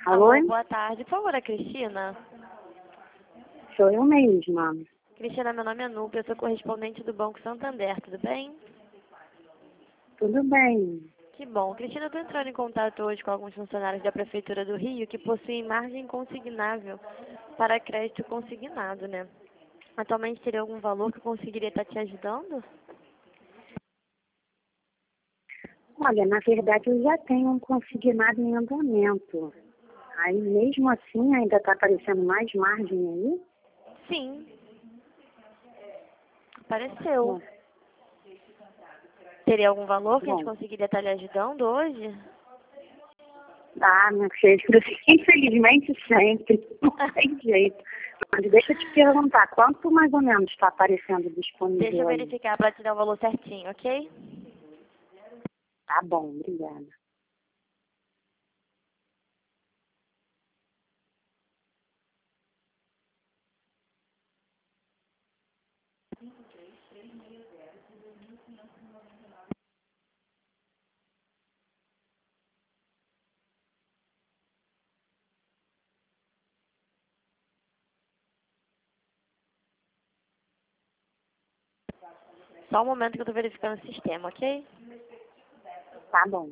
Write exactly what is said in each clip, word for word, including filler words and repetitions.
Alô? Alô, boa tarde. Por favor, a Cristina? Sou eu mesma. Cristina, meu nome é Núbia, eu sou correspondente do Banco Santander, tudo bem? Tudo bem? Que bom. Cristina, eu estou entrando em contato hoje com alguns funcionários da Prefeitura do Rio que possuem margem consignável para crédito consignado, né? Atualmente teria algum valor que eu conseguiria estar te ajudando? Olha, na verdade eu já tenho um consignado em andamento. Aí mesmo assim ainda está aparecendo mais margem aí? Sim, apareceu. Bom, Teria algum valor que a gente bom. conseguiria estar lhe ajudando hoje? Ah, minha filha, infelizmente sempre. Não tem jeito. Mas deixa eu te perguntar, quanto mais ou menos está aparecendo Deixa eu disponível aí? verificar para te dar o valor certinho, ok? Tá bom, obrigada. Só um momento que eu estou verificando o sistema, ok? Tá bom.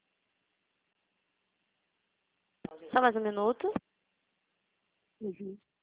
Só mais um minuto. Uhum.